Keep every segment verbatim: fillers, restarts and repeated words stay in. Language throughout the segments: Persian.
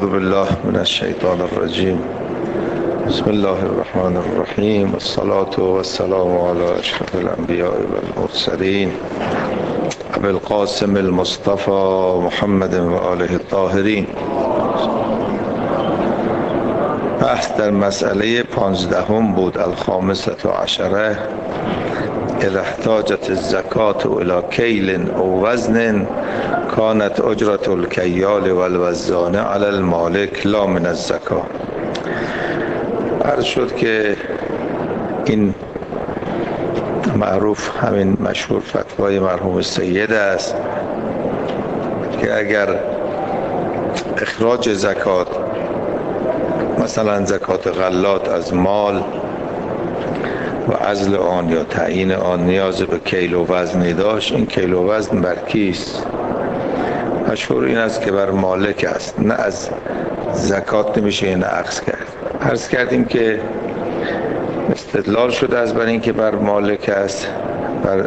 اعوذ بالله من الشیطان الرجیم. بسم الله الرحمن الرحیم. والصلاة والسلام علی اشرف الانبیاء والمرسلین ابی القاسم المصطفى محمد و آله الطاهرین. بحث در مسئله پانزدهم بود، الخامسة عشره. اذا احتاجت الزکاة الى کیل او وزن کانت اجرة الکیال والوزان علی المالک لا من الزکاة. عرض شد که این معروف همین مشهور فتوای مرحوم سید است که اگر اخراج زکات، مثلا زکات غلات از مال و عزل آن یا تعیین آن نیاز به کیل و وزنی داشت، این کیل و وزن بر کیست؟ مشهور این است که بر مالک است، نه از زکات نمیشه این اخذ کرد. عرض کردیم که استدلال شده از بر این که بر مالک است، بر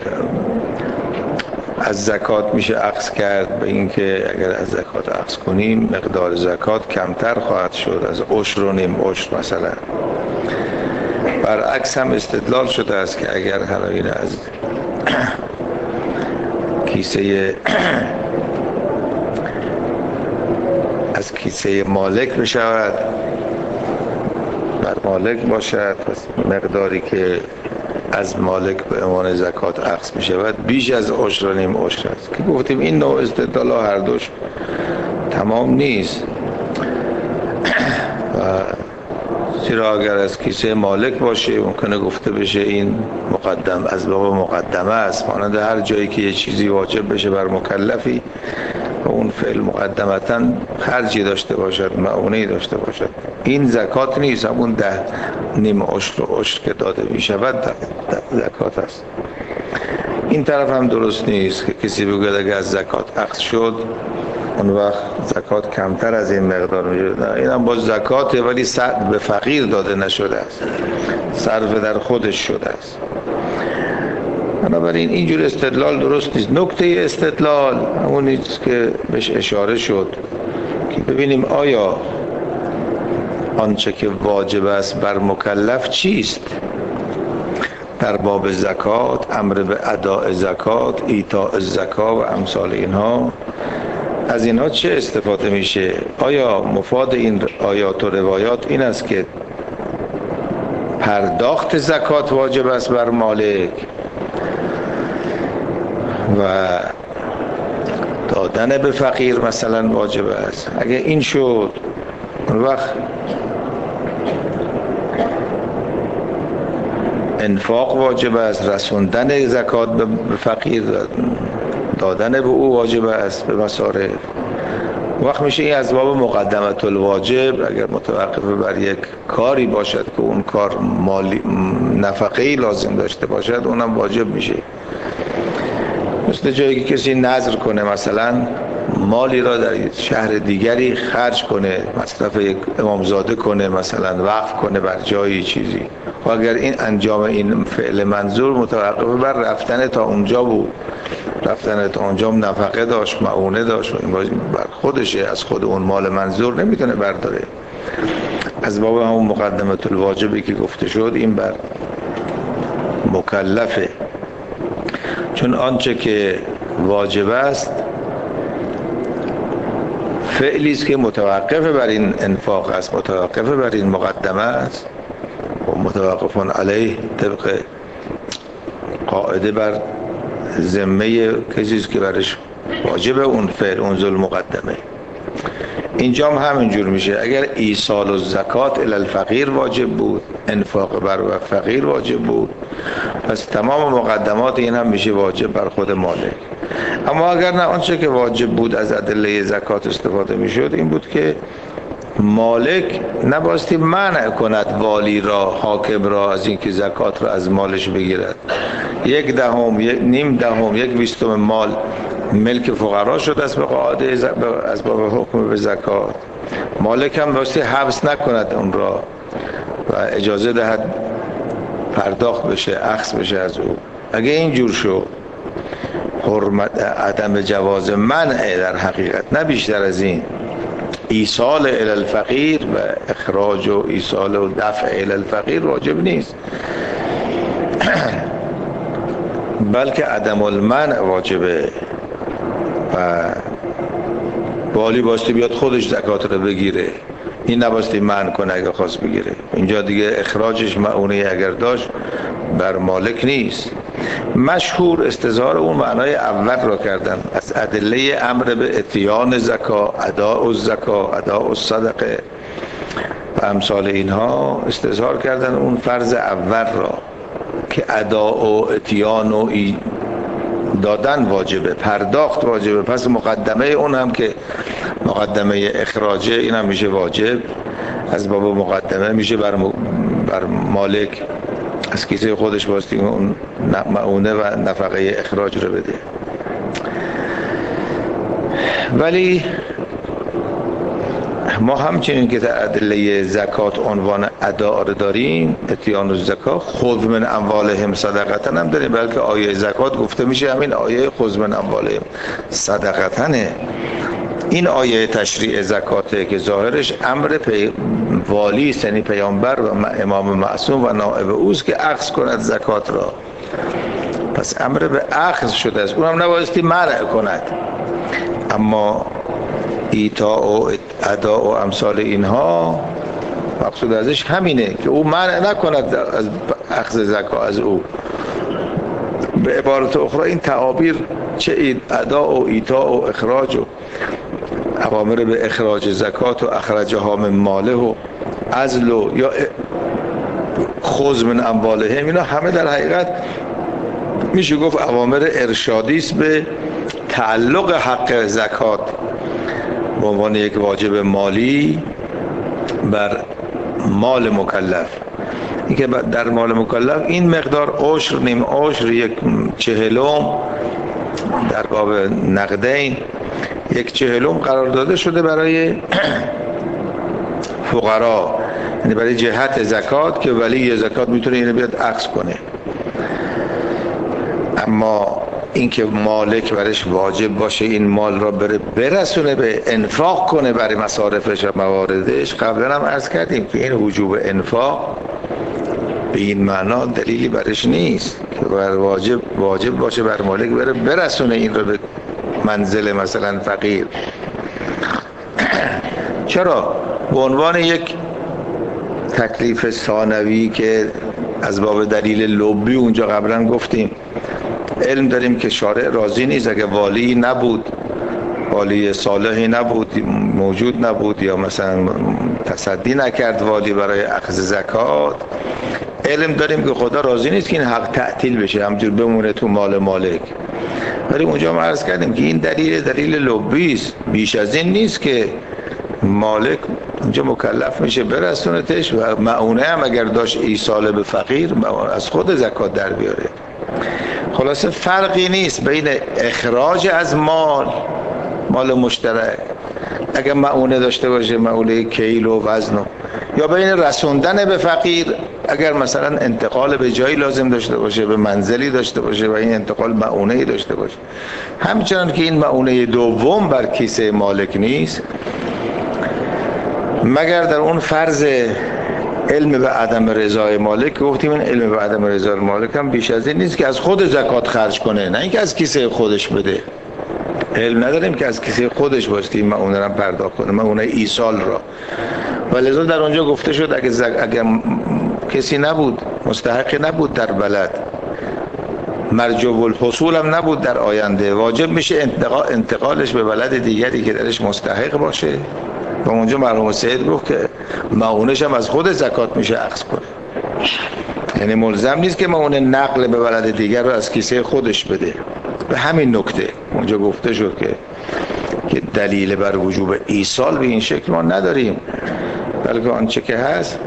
از زکات میشه اخذ کرد به این که اگر از زکات اخذ کنیم مقدار زکات کمتر خواهد شد، از عشر و نیم عشر مثلا. برعکس هم استدلال شده است که اگر حالا از کیسه از کیسه مالک بشود، بر مالک باشد، پس مقداری که از مالک به عنوان زکات اخذ می شود بیش از عشر و نیم عشر است که گفتیم این نوع استدلال ها هر دوش تمام نیست. و زیرا اگر از کیسه مالک باشه ممکنه گفته بشه این مقدم از باب مقدمه است، مانند هر جایی که یه چیزی واجب بشه بر مکلفی و اون فعل مقدمتا خرجی داشته باشد، معونه‌ای داشته باشد، این زکات نیست، همون ده نیم عشر و عشر که داده می شود زکات است. این طرف هم درست نیست که کسی بگوید اگر از زکات اخذ شد اون وقت زکات کمتر از این مقدار می شود. این هم باز زکاته ولی به فقیر داده نشده است، صرف در خودش شده است. بنابراین اینجور استدلال درست نیست. نکته استدلال همون است که بهش اشاره شد که ببینیم آیا آنچه که واجب است بر مکلف چیست در باب زکات، امر به اداء زکات، ایتاء زکات و امثال اینها، از اینها چه استفاده میشه؟ آیا مفاد این آیات و روایات این است که پرداخت زکات واجب است بر مالک و دادن به فقیر مثلا واجب است؟ اگه این شد اون وقت انفاق واجب است، رسوندن زکات به فقیر، دادن به او واجب است به مصارف. وقت میشه این از باب مقدمت الواجب اگر متوقف بر یک کاری باشد که اون کار مالی نفقه‌ای لازم داشته باشد اونم واجب میشه. مثل جایی که کسی نذر کنه مثلا مالی را در شهر دیگری خرج کنه، مصرف یک امامزاده کنه، مثلا وقف کنه بر جایی چیزی، و اگر این انجام این فعل منظور متوقف بر رفتن تا اونجا بود، رفتن تا اونجا نفقه داشت، معونه داشت و این بر خودشه، از خود اون مال منظور نمیتونه برداره، از باب همون مقدمت الواجبی که گفته شد این بر مکلفه. چون آنچه که واجب است فعلی است که متوقف بر این انفاق است، متوقف بر این مقدمه است و متوقفون علیه طبق قاعده بر ذمه کسی است که برش واجب اون فعل، اون ذل مقدمه. اینجا هم همینجور میشه. اگر ایصال الزکات الی الفقیر واجب بود، انفاق بر فقیر واجب بود، پس تمام مقدمات این هم میشه واجب بر خود مالک. اما اگر نه، آنچه که واجب بود از ادله زکات استفاده میشد این بود که مالک نباستی منع کند والی را، حاکم را از اینکه زکات را از مالش بگیرد. یک دهم، یک نیم دهم، یک بیستم مال ملک فقرا شد از به قاعده از باب حکم به زکات. مالک هم باستی حبس نکند اون را و اجازه دهد پرداخت بشه، اخذ بشه از او. اگه اینجور شد حرمت عدم جواز منع در حقیقت، نه بیشتر از این، ایصال الی الفقیر و اخراج و ایصال و دفع الی الفقیر واجب نیست، بلکه عدم المنع واجبه و والی باستی بیاد خودش زکات رو بگیره، این نباستی منع کنه اگر خواست بگیره. اینجا دیگه اخراجش معونه اگر داشت بر مالک نیست. مشهور استظهار اون معنای اول را کردن از ادله امر به اتیان زکا، اداء الزکا، اداء الصدقه و امثال اینها، استظهار کردن اون فرض اول را که اداء و اتیان و دادن واجبه، پرداخت واجبه. پس مقدمه اون هم که مقدمه اخراجه، این هم میشه واجب، از باب مقدمه میشه بر, م... بر مالک از کیسه خودش باستی اون معونه و نفقه اخراج رو بده. ولی ما همچنین که در ادله زکات عنوان اداء رو داریم، اتیان الزکات، خذ من اموالهم صدقه هم داریم، بلکه آیه زکات گفته میشه همین آیه خذ من اموالهم صدقه. این آیه تشریع زکاته که ظاهرش امر پی... والی است، یعنی پیامبر و امام معصوم و نائب اوست که اخذ کند زکات را. پس امر به اخذ شده است، اونم نبایستی منع کند. اما ایتاء و اداء و امثال اینها مقصود ازش همینه که او منع نکند از اخذ زکات از او. به عبارت اخرى این تعابیر چه اداء و ایتاء و اخراج و اوامر به اخراج زکات و اخرجها من ماله و عزل و یا خذ من اموالهم، اینا همه در حقیقت میشه گفت اوامر ارشادی است به تعلق حق زکات به عنوان یک واجب مالی بر مال مکلف. این که در مال مکلف این مقدار عشر، نیم عشر، یک چهلم در باب نقدین یک چهلم قرار داده شده برای فقرا، یعنی برای جهت زکات که ولی زکات میتونه اینو بیاد اخذ کنه. اما اینکه مالک برش واجب باشه این مال را بره برسونه به انفاق کنه برای مصارفش و مواردش، قبلا هم عرض کردیم که این وجوب انفاق به این معنا دلیلی برش نیست که بر واجب واجب باشه بر مالک بره برسونه این رو به منزل مثلا فقیر. چرا؟ به عنوان یک تکلیف ثانوی که از باب دلیل لبی اونجا قبلا گفتیم، علم داریم که شارع راضی نیست اگه والی نبود، والی صالحی نبود، موجود نبود، یا مثلا تصدی نکرد والی برای اخذ زکات، علم داریم که خدا راضی نیست که این حق تعطیل بشه، همجور بمونه تو مال مالک. ولی اونجا ما عرض کردیم که این دلیل دلیل لبی است، بیش از این نیست که مالک اونجا مکلف میشه برسونتش و معونه هم اگر داشت ایصال به فقیر از خود زکات در بیاره. خلاصه فرقی نیست بین اخراج از مال مال مشترک اگر معونه داشته باشه، معونه کیل و وزن، یا بین رسوندن به فقیر اگر مثلا انتقال به جایی لازم داشته باشه، به منزلی داشته باشه و این انتقال معونه‌ای داشته باشه. همچنان که این معونه دوم بر کیسه مالک نیست مگر در اون فرض علم به عدم رضای مالک. گفتیم این علم به عدم رضای مالک هم بیش از این نیست که از خود زکات خرج کنه، نه اینکه از کیسه خودش بده. علم نداریم که از کیسه خودش باستی معونه را پرداخت کنه، معونه ایصال را. ولذا در اونجا گفته شد اگه, زک... اگه کسی نبود، مستحق نبود در بلد، مرجو الحصول هم نبود در آینده، واجب میشه انتقال... انتقالش به بلد دیگری که درش مستحق باشه. و اونجا مرحوم سید گفت که معونش هم از خود زکات میشه اخذ کنه، یعنی ملزم نیست که معونه نقل به بلد دیگر رو از کیسه خودش بده. به همین نکته اونجا گفته شد که که دلیل بر وجوب ایصال به این شکل ما نداریم، بلکه آنچه که هست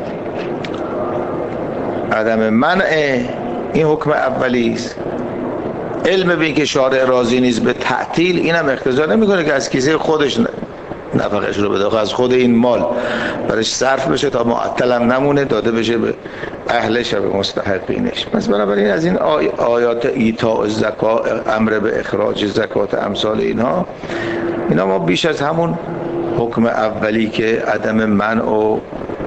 عدم منع این حکم اولی است. علم به این که شارع راضی نیست به تعطیل اینم اقتضا نمیکنه که از کیسه خودش نفقش رو بده، از خود این مال برش صرف بشه تا معطل هم نمونه، داده بشه به اهلش و به مستحقینش. پس بنابراین از این آی آیات ایتاء زکات، امر به اخراج زکات، امثال اینها اینا ما بیش از همون حکم اولی که عدم منع و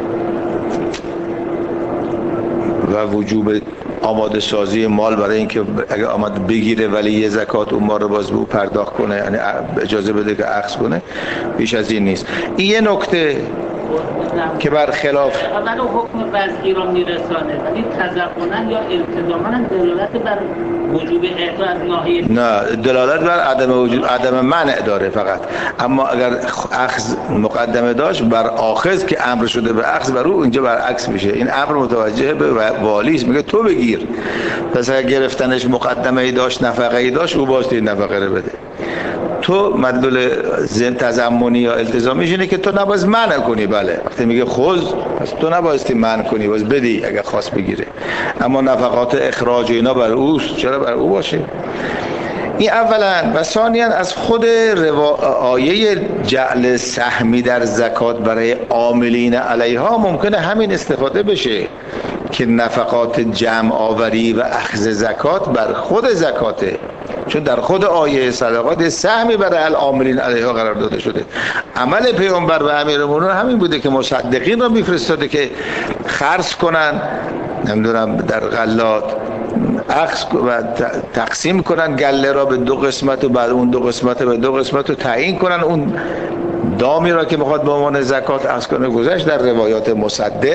و وجوب آماده سازی مال برای اینکه اگه آمد بگیره ولی یه زکات اون مال رو باز به او پرداخت کنه، یعنی اجازه بده که اخذ کنه، بیش از این نیست. این یه نکته که برخلاف اول حکم وضعی را میرسانه ولی تضمنا یا التزاما دلالت بر وجوب اعطا از ناحیه نه، دلالت بر عدم وجود عدم منع داره فقط. اما اگر اخذ مقدمه داشت بر آخذ که امر شده به اخذ، بر او اینجا برعکس میشه. این امر متوجه به والی است، میگه تو بگیر. پس اگر گرفتنش مقدمه ای داشت، نفقه ای داشت، او باستی نفقه رو بده. تو مدلول تضمنی یا التزامیش اینه که تو نباید منع کنی. بله، وقتی میگه خذ، پس تو نبایستی منع کنی، باید بدی اگه خواست بگیره. اما نفقات اخراج و اینا بر اوست، چرا بر او باشه؟ این اولا. و ثانیا از خود روا... آیه جعل سهمی در زکات برای عاملین علیها ممکنه همین استفاده بشه که نفقات جمع آوری و اخذ زکات بر خود زکاته، چون در خود آیه صدقات سهمی برای العاملین علیها قرار داده شده. عمل پیامبر و امیرالمومنین همین بوده که مصدقین را میفرستاده که خرج کنن، نمیدونم در غلات اخذ و تقسیم کنن گله را به دو قسمت و بعد اون دو قسمت به دو قسمت رو تعیین کنن. اون دامی را که میخواد به عنوان زکات اخذ کنه گذشت در روایات مصدق.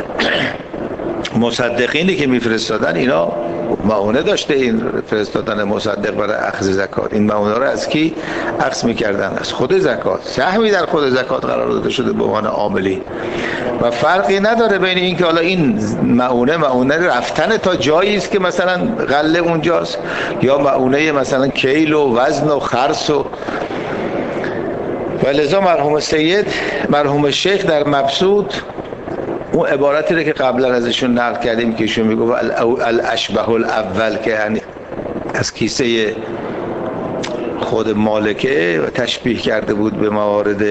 مصدقینی که میفرستادن اینا معونه داشته این فرستادن مصدق برای اخذ زکات. این معونه را از کی اخذ میکردن؟ از خود زکات. سهمی در خود زکات قرار داده شده به عنوان عاملی و فرقی نداره بین این که حالا این معونه معونه رفتن تا جایی است که مثلا غله اونجاست یا معونه مثلا کیل و وزن و خرس و ولذا مرحوم سید مرحوم شیخ در مبسوط اون عبارتی رو که قبلا ازشون نقل کردیم که ایشون میگه الاشبه الاول که یعنی از کیسه خود مالکه و تشبیه کرده بود به موارد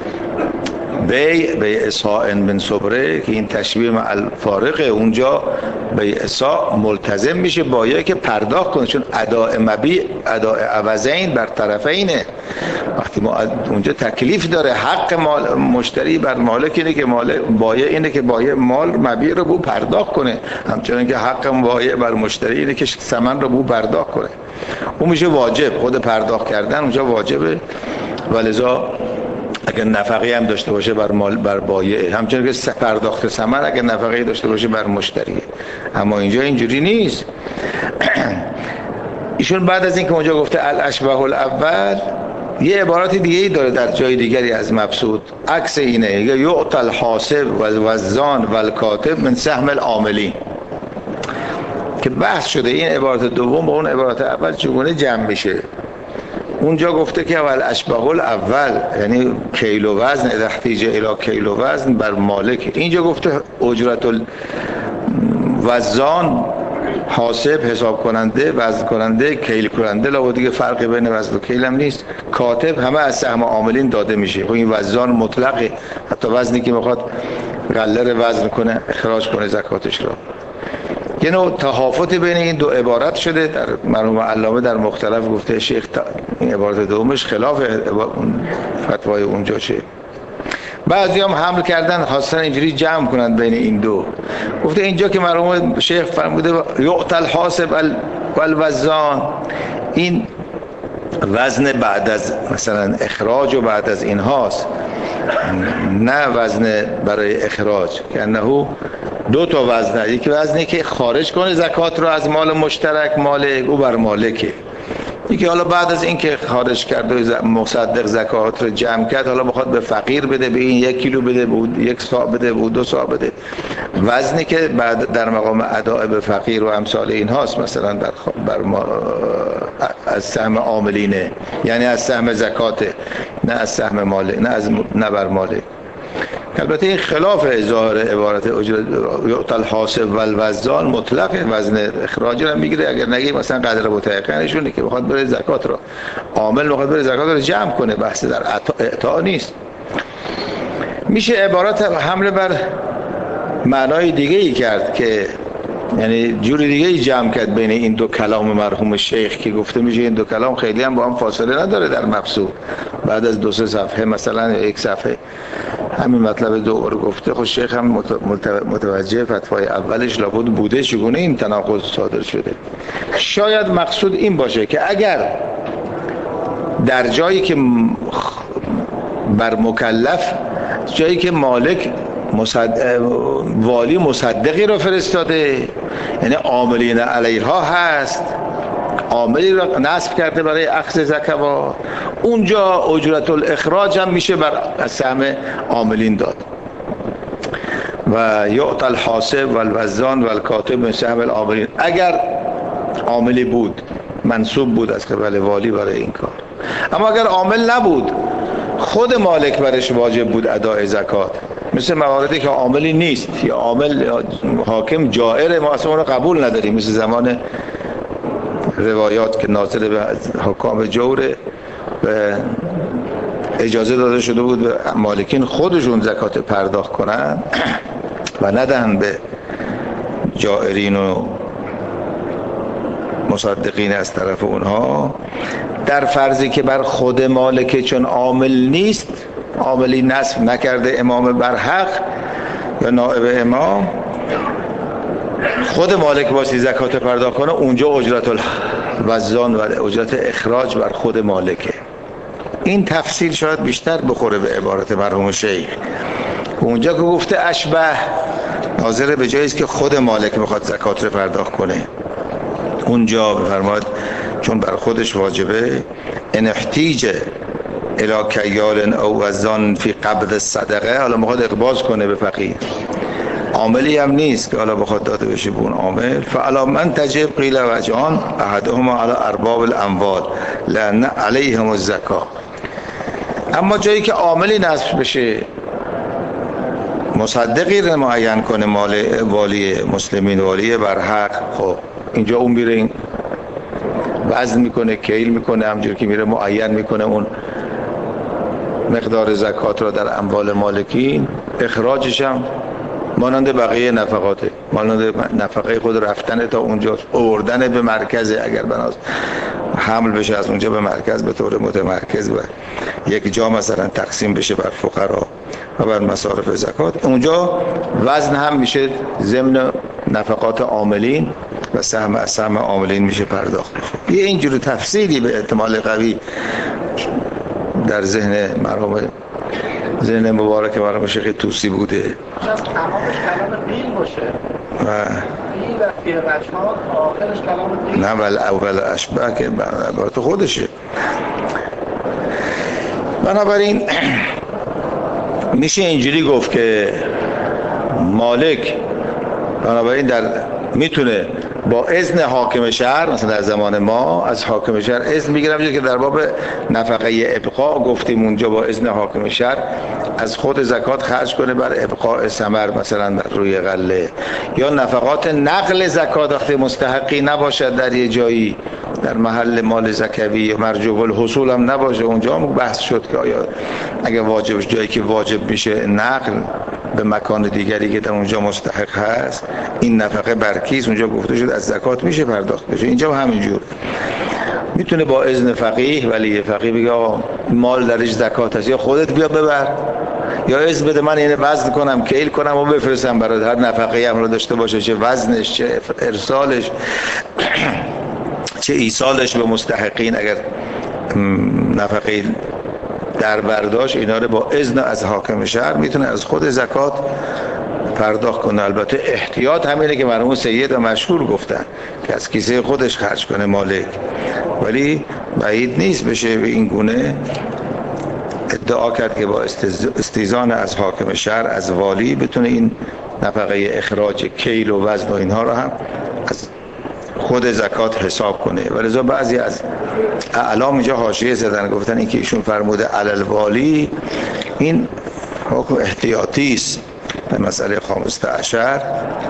بی بی اصحاء بن صبره که این تشبیه مع الفارقه. اونجا بی اصحاء ملتزم میشه باید که پرداخت کنه، چون اداء مبیع اداء عوضین بر طرفینه. وقتی ما اونجا تکلیف داره حق مال مشتری بر مالک اینه که مال بایع اینه که بایع مال مبیع رو بو پرداخت کنه، همچنین که حق بایع بر مشتری اینه که ثمن رو بو پرداخت کنه. اون میشه واجب، خود پرداخت کردن اونجا واجبه. ولذا اگر نفقه هم داشته باشه بر مال بر بایع، همچنین که پرداخت ثمن اگر نفقه داشته باشه بر مشتری. اما اینجا اینجوری نیست. ایشون بعد از اینکه اونجا گفته الاشبه الاول یه عبارات دیگه ای داره در جای دیگری از مبسوط، عکس اینه، یعطی الحاسب والوزان والکاتب من سهم العاملین، که بحث شده این عبارت دوم با اون عبارت اول چگونه جمع میشه. اونجا گفته که اول اشبه الاول یعنی کیل و وزن، اذا احتیج الی کیل و وزن بر مالک. اینجا گفته اجرت الوزان حاسب حساب کننده، وزن کننده، کیل کننده. لا دیگه فرقی بین وزن و کیل هم نیست. کاتب همه از سهم عاملین داده میشه. خب این وزان مطلقه، حتی وزنی که میخواد غله رو وزن کنه اخراج کنه زکاتش رو. یه نوع تهافت بین این دو عبارت شده. در مرحوم علامه در مختلف گفته شیخ این عبارت دومش خلاف فتوای اونجا شه. بعضی هم حمل کردن خواستن اینجوری جمع کنند بین این دو. گفته اینجا که مرحوم شیخ فرموده یعطی الحاسب والوزان، این وزن بعد از مثلا اخراج و بعد از این هاست، نه وزن برای اخراج که انه دو تا وزنه. یکی وزنی که خارج کنه زکات رو از مال مشترک، مال او بر مالکه. یکی حالا بعد از اینکه خارج کرد و مصدق زکات رو جمع کرد حالا بخواد به فقیر بده، به این یک کیلو بده، به یک صاع بده، به دو صاع بده. وزنی که بعد در مقام اداء به فقیر و امثال این هاست، مثلا بر, بر ما از سهم عاملینه، یعنی از سهم زکاته، نه از سهم مالک، نه از نه بر مالک. البته این خلاف ظاهر عبارت یعطی الحاسب والوزان مطلق وزن اخراج رو میگیره. اگر نگیم مثلا قدر متعقنشونه که بخواد بره زکات رو، عامل بخواد بره زکات رو جمع کنه، بحث در اعطا نیست. میشه عبارت حمله بر معنای دیگه ای کرد که یعنی جوری دیگه ای جمع کرد بین این دو کلام مرحوم شیخ که گفته میشه این دو کلام خیلی هم با هم فاصله نداره در مبسوط. بعد از دو سه صفحه مثلا یک صفحه همین مطلب دو رو گفته. خود شیخ هم متوجه فتوای اولش لابد بوده چگونه این تناقض صادر شده. شاید مقصود این باشه که اگر در جایی که بر مکلف، جایی که مالک مصدق والی مصدقی رو فرستاده، یعنی عاملین علیها هست، عاملی را نصب کرده برای اخذ زکات، اونجا اجرت الاخراج هم میشه بر سهم عاملین داد. و یعطی الحاسب والوزان والکاتب من سهم العاملین. اگر عاملی بود منصوب بود از قبل والی برای این کار، اما اگر عامل نبود خود مالک برش واجب بود ادای زکات، مثل مواردی که عاملی نیست یا عامل حاکم جائر، ما اصلا اون رو قبول نداریم، مثل زمان روایات که ناظر به حکام جوره و اجازه داده شده بود به مالکین خودشون زکات پرداخت کنن و ندهن به جائرین و مصدقین از طرف اونها. در فرضی که بر خود مالک چون عامل نیست، عاملی نصب نکرده امام برحق یا نائب امام، خود مالک باشی زکات پرداخت کنه، اونجا اجرت الوزان و اجرت اخراج بر خود مالکه. این تفصیل شاید بیشتر بخوره به عبارت مرحوم شیخ. اونجا که گفته اشبه، ناظر به جایی است که خود مالک میخواد زکات رو پرداخت کنه، اونجا بفرماید چون بر خودش واجبه، ان احتیج الی کیال او وزان فی قبض الصدقه، حالا میخواد اقباض کنه به فقیر، عاملی هم نیست که حالا بخواد داده بشه به اون عامل، فعلا من تجب قیل وجهان احدهما علی ارباب الاموال لان علیهم الزکات. اما جایی که عاملی نصب بشه، مصدقی رو معین کنه مال والی مسلمین، والی برحق، خب اینجا اون میره این وزن میکنه، کیل میکنه، همجور که میره معین میکنه اون مقدار زکات را در اموال مالکین، اخراجش هم مانند بقیه نفقاته، مانند نفقه خود رفتن تا اونجا، آوردن به مرکز، اگر بناس حمل بشه از اونجا به مرکز به طور متمرکز و یک جا مثلا تقسیم بشه بر فقرا و بر مصارف زکات، اونجا وزن هم میشه ضمن نفقات عاملین و سهم از سهم عاملین میشه پرداخت. یه اینجور تفصیلی به احتمال قوی در ذهن مرحوم ذهن مبارک مرحوم شیخ طوسی بوده. تمامش کلام دین باشه و این وقتی رجحات آخرش کلام دین، نه ولی اول اشبه که عبارت خودشه. بنابراین میشه اینجوری گفت که مالک بنابراین در میتونه با اذن حاکم شهر، مثلا در زمان ما از حاکم شهر اذن میگیرم، که در باب نفقه ابقاء گفتیم اونجا با اذن حاکم شهر از خود زکات خرج کنه بر ابقاء ثمر، مثلا در روی غله، یا نفقات نقل زکات وقتی مستحقی نباشد در یه جایی در محل مال زکوی یا مرجوع الحصول هم نباشه، اونجا هم بحث شد که آیا اگه واجبش جایی که واجب میشه نقل به مکان دیگری که در اونجا مستحق هست، این نفقه برکیز اونجا گفته شد از زکات میشه پرداخت بشه. اینجا همینجور میتونه با اذن فقیه، ولی فقیه بگه مال درش زکات هست، یا خودت بیا ببر، یا اذن بده من اینو وزن کنم، کیل کنم و بفرستم برات، هر نفقه هم رو داشته باشه، چه وزنش، چه ارسالش، چه ایصالش به مستحقین، اگر نفقه در برداشت، اینا رو با اذن از حاکم شهر میتونه از خود زکات پرداخت کنه. البته احتیاط همینه که مرحوم سید مشهور گفتن که از کیسه خودش خرج کنه مالک، ولی بعید نیست بشه به این گونه ادعا کرد که با استیزان از حاکم شهر، از والی، بتونه این نفقه اخراج کیل و وزن و اینها رو هم از خود زکات حساب کنه. ولذا بعضی از اعلام اینجا حاشیه زدن، گفتن این که ایشون فرموده علل والی، این حکم احتیاطی است به مسئله خامسه عشر.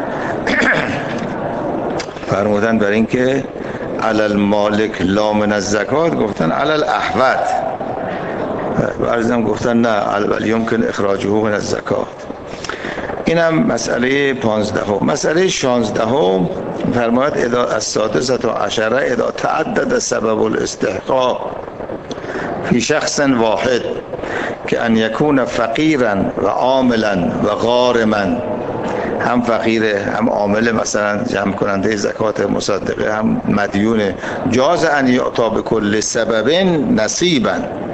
فرمودن بر این که علل مالک لا من الزکات، گفتن علل احوط، بعضی هم گفتن نه ولی یمکن اخراجه من الزکات. اینم مسئله پانزدهم. مسئله شانزدهم فرماید از سادسه تا عشره اذا تعدد سبب الاستحقاق فی شخص واحد که ان یکون فقیرا و عاملا و غارما، هم فقیره هم عامل، مثلا جمع کننده زکات مصدقه، هم مدیونه، جاز ان یعطا بکل سبب نصیبا.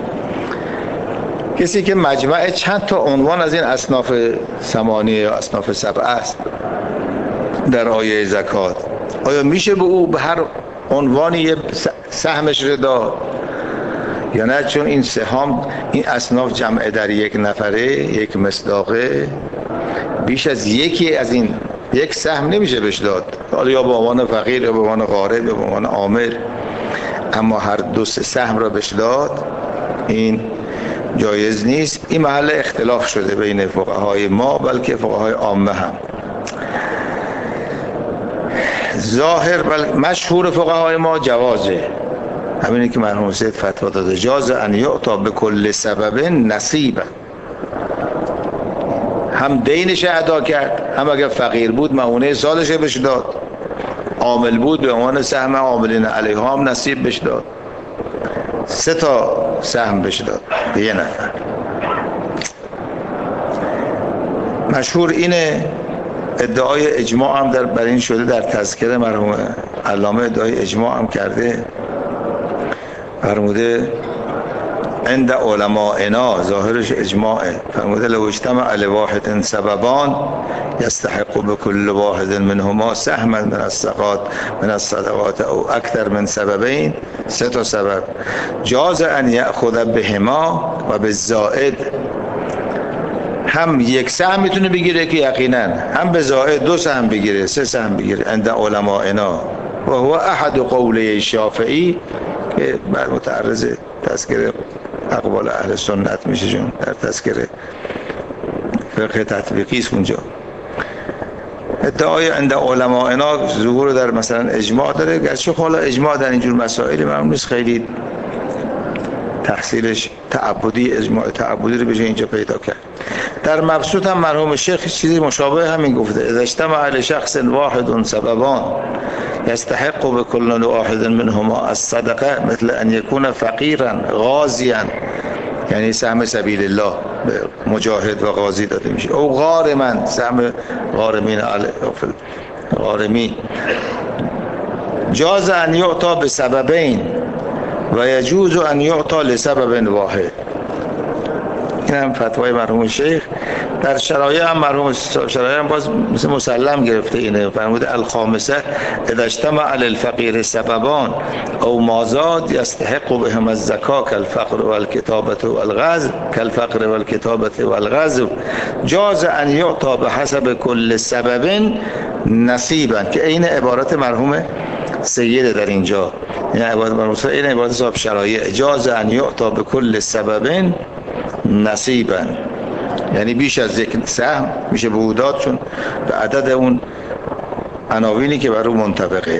کسی که مجمع چند تا عنوان از این اصناف ثمانیه یا اصناف سبعه است در آیه زکات، آیا میشه به او به هر عنوانی سهمش رو داد یا نه؟ چون این سهام، این اصناف جمع در یک نفره، یک مصداقه، بیش از یکی از این یک سهم نمیشه بهش داد، حالا یا به عنوان فقیر یا به عنوان غارب یا به عنوان عامل، اما هر دو سه سهم را بهش داد این جایز نیست. این محل اختلاف شده بین فقهای ما بلکه فقهای عامه هم. ظاهر بل مشهور فقهای ما جوازه، همینه که مرحوم سید فتوا داده، جاز ان یعطا بکل سبب نصیبا. هم دینش ادا کرد، هم اگر فقیر بود معونه سالش بهش داد، عامل بود به عنوان سهم عاملین علیها هم نصیب بهش داد، سه تا سهم بهش داد به یه نفر. مشهور اینه، ادعای اجماع هم در بر این شده، در تذکره مرحوم علامه ادعای اجماع هم کرده، فرموده عند علمائنا، ظاهرش اجماعه، فرموده لو اجتمع لواحد سببان يستحق بكل واحد منهما سهما من الصدقات من الصدقات او اکثر من سببین، سه تا سبب، جاز ان یأخذ بهما و بالزائد، هم یک سهم میتونه بگیره که یقینا، هم به زائد دو سهم بگیره، سه سهم بگیره. عند علمائنا و هو احد قوله شافعی که بر متعرض تذکره اقوال اهل سنت میشه، جون در تذکره فقه تطبیقی است اونجا. ادعای عند علمائنا ظهور در مثلا اجماع داره، گرچه حالا اجماع در اینجور مسائل معلوم نیست خیلی تحصیلش تعبدی، اجماع تعبدی رو بشه اینجا پیدا کرد. در مبسوط هم مرحوم شیخ چیزی مشابه همین گفته، اذا اجتمع لشخص واحد سببان يستحق بكل واحد منهما الصدقه مثل ان يكون فقيرا غازيا، یعنی سهم سبیل الله مجاهد و غازی داده میشه، او غارما، سهم غارمین غارمین، جاز ان یعطا بسببین و یجوز ان یعطا لسبب واحد. این هم فتوای مرحوم شیخ. در شرایع هم مرحوم شرایع هم باز مثل مسلم گرفته اینه، فرموده الخامسه اذا اجتمع للفقیر سببان او مازاد يستحق بهم الزکا كالفقر والکتابه والغزو كالفقر والکتابه والغزو جاز ان یعطا بحسب كل سبب نصیبا، که این عبارت مرحوم سیده در اینجا، این عبارت مرحوم سیده، این عبارت صاحب شرایع، جاز ان یعطا بكل سبب نصیبا، یعنی بیش از یک سهم میشه به او داد، چون به عدد اون عناوینی که بر او منطبقه.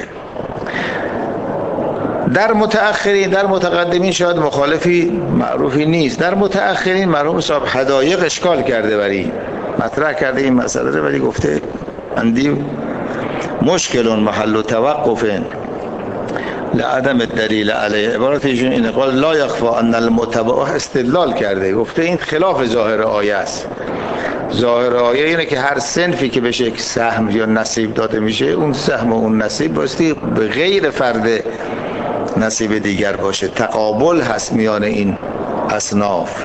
در متأخرین، در متقدمین شاید مخالفی معروفی نیست، در متأخرین مرحوم صاحب حدایق اشکال کرده، بری مطرح کرده این مسئله رو، ولی گفته اندی مشکل محل توقف لعدم الدلیل علیه. عبارت ایشون اینه، قال لا یخفی ان المتبع، استدلال کرده، گفته این خلاف ظاهر آیه است. ظاهر آیه اینه که هر صنفی که بهش یک سهم یا نصیب داده میشه، اون سهم و اون نصیب باستی به غیر فرد نصیب دیگر باشه، تقابل هست میان این اصناف.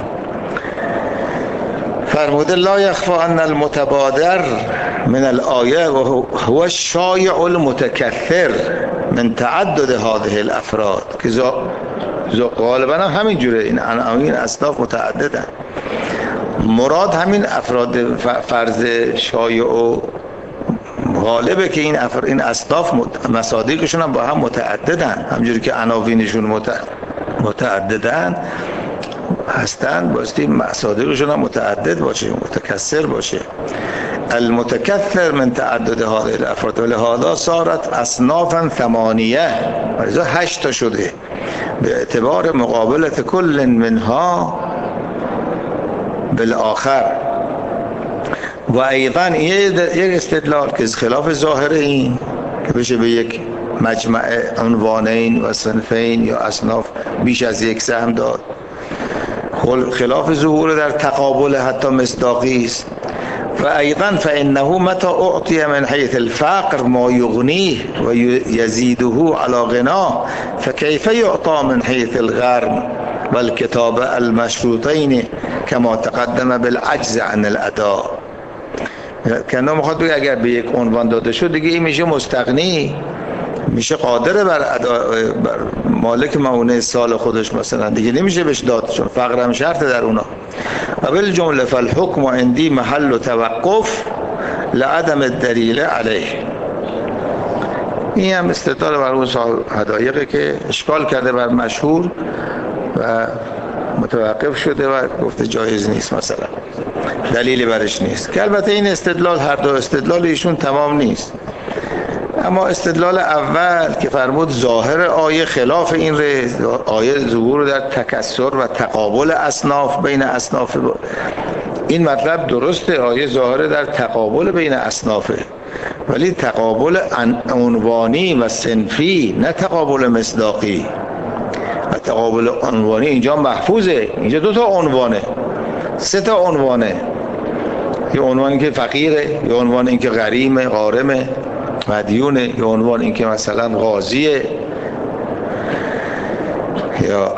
فرموده لا یخفی ان المتبادر من الآیه و هو الشایع المتکثر من تعدد هذه الافراد، که غالبا همین جوره، این این اصناف متعددن، مراد همین افراد فرض شایع و غالبه که این افراد این اصناف مصادیقشون هم با هم متعددن، همجوری که عناوینشون متعددن هستن، باستی مصادیقشون هم متعدد باشه، متکثر باشه. المتکثر من تعدد هذه الافراد و لهذا صارت اصنافا ثمانیه، ولذا هشت تا شده، به اعتبار مقابلت کل منها بالآخر. و ایضا یک استدلال که خلاف ظاهر این که بشه به یک مجمع عنوانین و صنفین یا اصناف بیش از یک سهم داد، خلاف ظهور در تقابل حتی مصداقی است. و ایضا فانه متى اعطی من حیث الفقر ما یغنیه و یزیده علی غناه فکیف یعطى من حیث الغرم والکتابه المشروطین کما تقدم بالعجز عن الاداء. کنه میخواد بگه اگر به یک عنوان داده شد دیگه این میشه مستغنی، میشه قادر بر ادا، بر مالک مؤونه سال خودش مثلا، دیگه نمیشه بهش داد چون فقر هم شرط در اونا. و بالجمله فالحکم عندی محل توقف لعدم الدلیل علیه. این هم استدلال بر اون صاحب حدایقه که اشکال کرده بر مشهور و متوقف شده و گفته جایز نیست، مثلا دلیلی برش نیست، که البته این استدلال هر دو استدلال ایشون تمام نیست. اما استدلال اول که فرمود ظاهر آیه خلاف این ره، آیه ظهور در تکثر و تقابل اصناف بین اصناف، این مطلب درسته، آیه ظاهر در تقابل بین اصنافه، ولی تقابل عنوانی و صنفی، نه تقابل مصداقی. و تقابل عنوانی اینجا محفوظه، اینجا دو تا عنوانه، سه تا عنوانه، یه عنوان که فقیره، یه عنوان این که غریمه، غارمه، مدیونه، یه عنوان این که مثلا غازیه، یا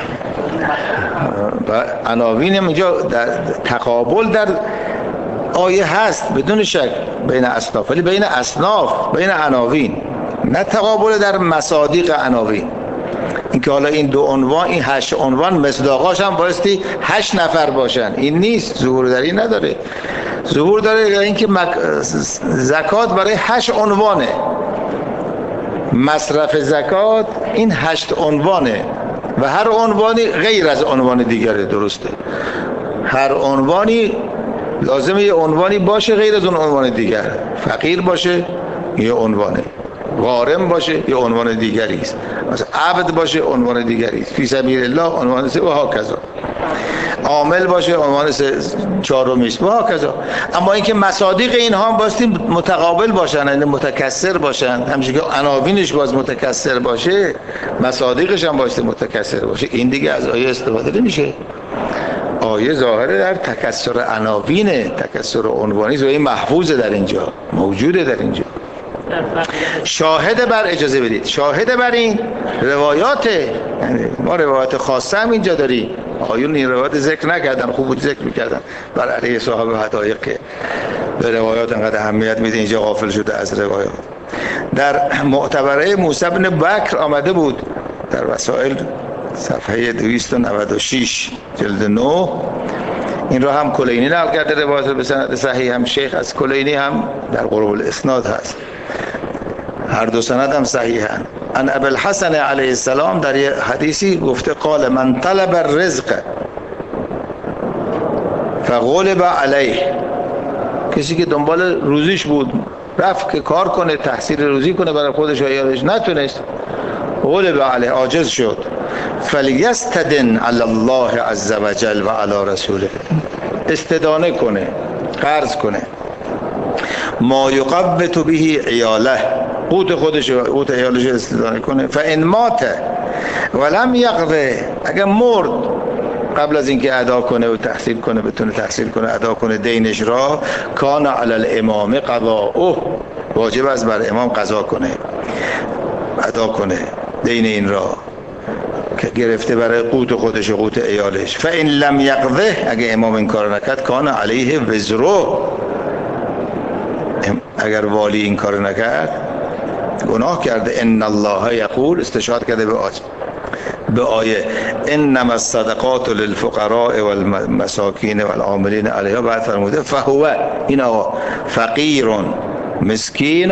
و عناوین اینجا در تقابل در آیه هست بدون شک بین اصناف، ولی بین اصناف، بین عناوین، نه تقابل در مصادیق عناوین. این که حالا این دو عنوان، این هشت عنوان مصداقاش هم بایستی هشت نفر باشن، این نیست، ظهور در این نداره. ظهور داره اینکه مک... زکات برای هشت عنوانه، مصرف زکات این هشت عنوانه و هر عنوانی غیر از عنوان دیگره. درسته، هر عنوانی لازمه یه عنوانی باشه غیر از اون عنوان دیگر. فقیر باشه یه عنوانه، غارم باشه یه عنوان دیگری است، مثلا عبد باشه عنوان دیگری است، فی سبیل الله عنوان سه و هاکذا، عامل باشه عنوان چهارمی است و هاکذا. اما اینکه مصادیق اینها هم باستی متقابل باشن، یعنی متکثر باشن، همچنین که عناوینش باز متکثر باشه، مصادیقش هم باستی متکثر باشه، این دیگه از آیه استفاده نمیشه. آیه ظاهره در تکثر عناوینه، تکثر عنوانی، زوی محفوظه در اینجا، موجوده در اینجا. شاهد بر، اجازه بدید، شاهد بر این روایاته، یعنی ما روایات خاصه هم اینجا داریم. آیون این روایات ذکر نکردن، خوب بود ذکر میکردن بر علیه صاحب حدایق که به روایات انقدر اهمیت میده، اینجا غافل شده از روایات. در معتبره موسی بن بکر آمده بود در وسائل صفحه دویست و نود و شش جلد نه، این را هم کلینی نقل کرده روایت به سند صحیح، هم شیخ از کلینی هم در قرب الاسناد هست، هر دو سند هم صحیحن. ان ابی الحسن علیه السلام در یه حدیثی گفته قال من طلب الرزق فغلب علیه، کسی که دنبال روزیش بود رفت که کار کنه، تحصیل روزی کنه برای خودش و عیالش، نتونست، غلب علیه، عاجز شد، فلیستدن علی الله عز وجل و علی رسوله، استدانه کنه، قرض کنه، ما یقبت به عیاله، قوت خودش و قوت عیالش استدانه کنه. فان مات ولم یقضه، اگر مرد قبل از اینکه ادا کنه و تحصیل کنه، بتونه تحصیل کنه، ادا کنه دینش را، کان علی الامام قضاؤه، واجب است بر امام قضا کنه، ادا کنه دین این را که گرفته برای قوت خودش و قوت عیالش. فان لم یقضه، اگه امام این کار نکرد، کان علیه وزرو، اگر والی این کار نکرد گناه کرده. ان الله یقول، استشهاد کرده به آیه به آیه انما الصدقات للفقراء والمساکین والعاملین علیها، بعد فرموده فهو، این آقا فقیر مسکین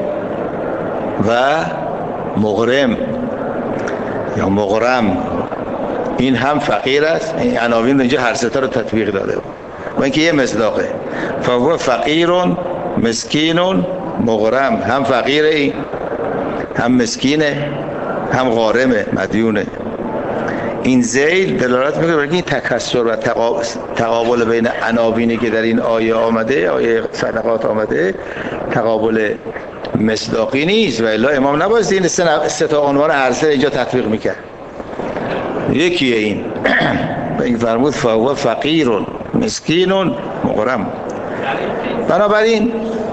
و مغرم یا مغرم، این هم فقیر است. این عناوین اینجا هر سه تا رو تطبیق داده و اینکه یه مصداقه. فهو فقیر مسکین مغرم، هم فقیره، هم مسکینه، هم غارمه، مدیونه. این ذیل دلالت میکنه بر این تکثر و تقابل بین عناوینی که در این آیه آمده، آیه صدقات آمده، تقابل مصداقی نیست. و الا امام نباید این سه, سه تا عنوان هر سه اینجا تطبیق میکرد. یکیه این و این فرمود فهو فقیر مسکین مغرم. بنابراین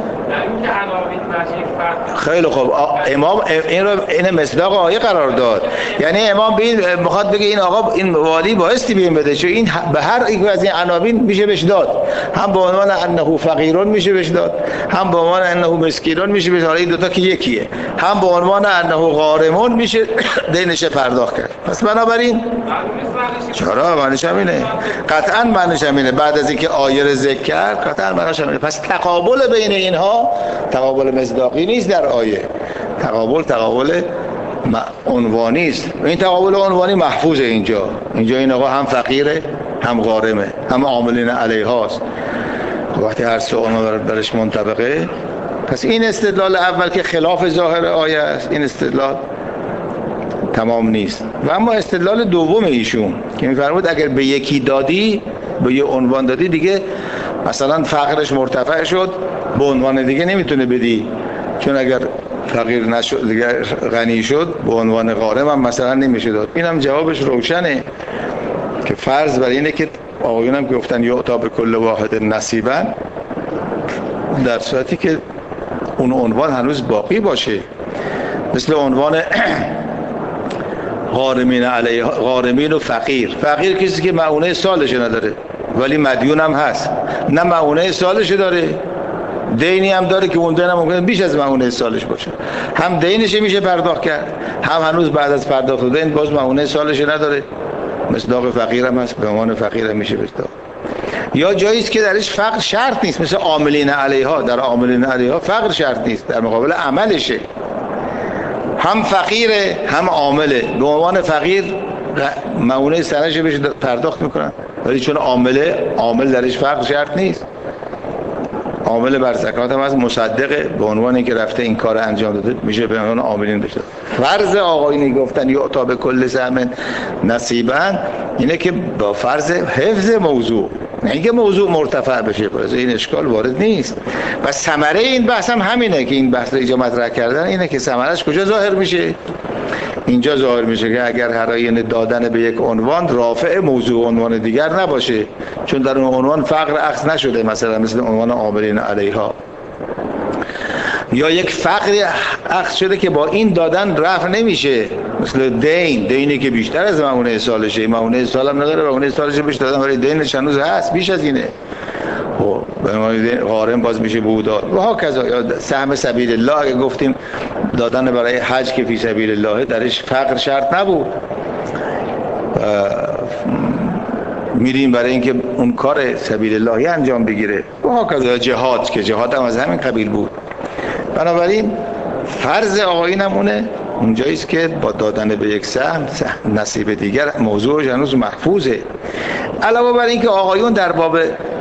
خیلی خوب امام این رو این مصداق آیه قرار داد. یعنی امام بین میخواد بگه این آقا این والی بایستی بین بده، چون این به هر یک از این عناوین میشه بهش داد، هم به عنوان انه فقیرون میشه بهش داد، هم به عنوان انه مسکینون میشه بهش. حالا این دو تا که یکیه، هم به عنوان انه غارمون میشه دینش پرداخت کرد. پس بنابراین چرا معنیش همینه، قطعا معنیش همینه. بعد از اینکه آیه رو ذکر کرد قطعا معنیش همینه. پس تقابل بین اینها تقابل مصداقی نیست در آیه، تقابل تقابل عنوانی است. این تقابل عنوانی محفوظه اینجا. اینجا این آقا هم فقیره هم غارمه هم عاملین علیهاست. وقتی هر سه عنوان برش منطبقه، پس این استدلال اول که خلاف ظاهر آیه است، این استدلال تمام نیست. و اما استدلال دوم ایشون که می‌فرمود اگر به یکی دادی، به یه عنوان دادی، دیگه مثلا فقرش مرتفع شد، به عنوان دیگه نمیتونه بدی، چون اگر فقیر نشد دیگه غنی شد، به عنوان غارم هم مثلا نمیشه داد. اینم جوابش روشنه که فرض بر اینه که آقایون هم گفتن یعطا به کل واحد نصیبا، در صورتی که اون عنوان هنوز باقی باشه، مثل عنوان غارمین علیه، غارمین و فقیر. فقیر کسی که معونه سالش نداره ولی مدیون هم هست، نه معونه سالش داره، دینی هم داره که اون دین هم ممکنه بیش از معونه سالش باشه، هم دینش میشه پرداخت کرد، هم هنوز بعد از پرداخت دین باز معونه سالش نداره، مصداق فقیر هم هست، به عنوان فقیر هم میشه مصداق. یا جایی است که درش فقر شرط نیست، مثل عاملین علیها. در عاملین علیها فقر شرط نیست، در مقابل عملشه، هم فقیره هم عامله. به عنوان فقیر معونه سنش بهش پرداخت میکنن، ولی چون عامله، عامل درش فقر شرط نیست. عامل بر زکات هم از مصدقه، به عنوان اینکه رفته این کار انجام داده میشه به عنوان عاملین بشه. فرض آقایونی گفتن یعطا به کل سهم نصیبا اینه که با فرض حفظ موضوع، نه اینکه موضوع مرتفع بشه، پس این اشکال وارد نیست. و ثمره این بحث هم همینه که این بحث رو اینجا مطرح کردن، اینه که ثمرش کجا ظاهر میشه؟ اینجا ظاهر میشه که اگر هر آینه دادن به یک عنوان رافع موضوع عنوان دیگر نباشه، چون در اون عنوان فقر اخذ نشده، مثلا مثل عنوان عاملین علیها، یا یک فقری اخذ شده که با این دادن رفع نمیشه، مثل دین، دینی که بیشتر از معونه سالشه، معونه سال هم نداره، معونه سالشه بهش دادن ولی دینش هنوز هست بیش از اینه، خب غارم باز میشه بودار. و ها کذا. یا سهم سبیل الله اگه گفتیم دادن برای حج که فی سبیل الله درش فقر شرط نبود، میریم برای اینکه اون کار سبیل اللهی انجام بگیره. و ها کذا. جهاد که جهاد هم از همین قبیل بود. بنابراین فرض آقایین همونه اونجاییست که با دادن به یک سهم نصیب دیگر موضوعش هنوز محفوظه. علاوه بر اینکه آقایون در باب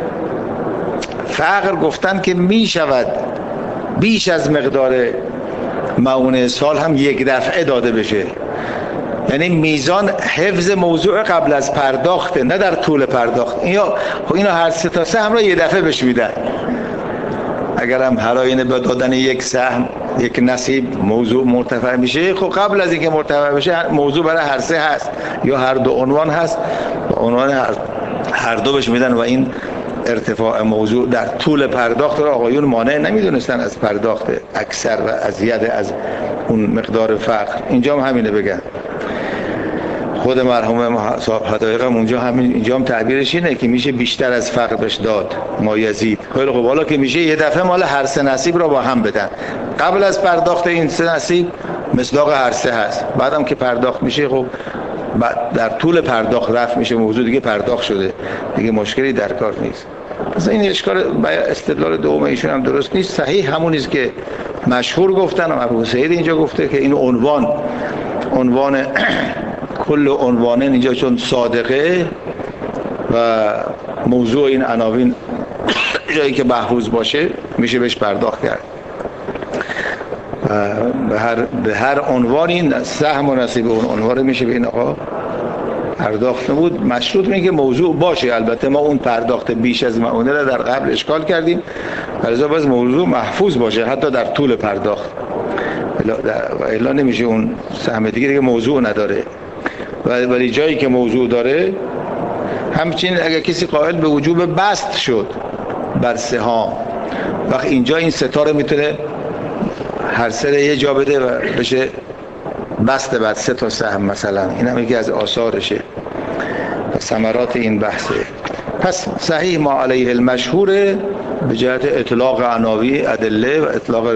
فقر گفتن که می شود بیش از مقدار معونه سال هم یک دفعه داده بشه، یعنی میزان حفظ موضوع قبل از پرداخته، نه در طول پرداخت. اینا اینا هر سه تا سهم را یک دفعه بهش میدن. اگر هم هر آینه با دادن یک سهم یک نصیب موضوع مرتفع میشه، خب قبل از اینکه مرتفع بشه موضوع برای هر سه هست یا هر دو عنوان هست، عنوان هر, هر دو بهش میدن و این ارتفاع موضوع در طول پرداخت را آقایون مانع نمیدونستن از پرداخت اکثر و ازیاد از اون مقدار فقر. اینجا هم همینه بگن. خود مرحوم صاحب حدایق هم اونجا همین، اینجا هم تعبیرش اینه که میشه بیشتر از فقر بهش داد، ما یزید. خیلی خب، حالا که میشه یه دفعه مال هر سه نصیب را با هم بدن. قبل از پرداخت این سه نصیب مصداق هر سه هست، بعدم که پرداخت میشه خب در طول پرداخت رفع میشه موضوع، دیگه پرداخت شده، دیگه مشکلی در کار نیست. پس این اشکال استدلال دوم ایشون هم درست نیست. صحیح همونیست که مشهور گفتن و ابو سعید اینجا گفته که این عنوان عنوان کل عنوانه اینجا چون صادقه و موضوع این عناوین جایی که محفوظ باشه میشه بهش پرداخت کرد. به هر به هر عنوانی سهم و نصیب اون عنوان میشه به این آقا پرداخت بود مشروط اینه که موضوع باشه. البته ما اون پرداخت بیش از معونه را در قبل اشکال کردیم، لذا باز موضوع محفوظ باشه حتی در طول پرداخت، و الا نمیشه اون سهم دیگه که موضوع نداره. ولی جایی که موضوع داره، همچنین اگر کسی قائل به وجوب بسط شد بر سهام، وقت اینجا این ستاره میتونه هر سه یه جا بده و بشه بسط بعد سه تا سهم مثلا. این هم یکی از آثارشه، ثمرات این بحثه. پس صحیح ما علیه المشهوره به جهت اطلاق عناوی ادله و اطلاق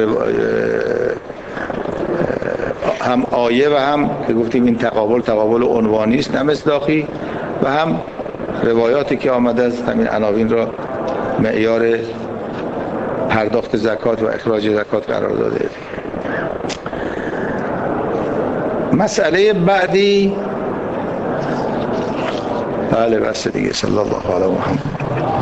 هم آیه و هم که گفتیم این تقابل تقابل عنوانی است نه مصداقی، و هم روایاتی که آمده است همین عناوین را معیار پرداخت زکات و اخراج زکات قرار داده. مسئله بعدی، بله بس دیگه. صلی الله علیه و محمد.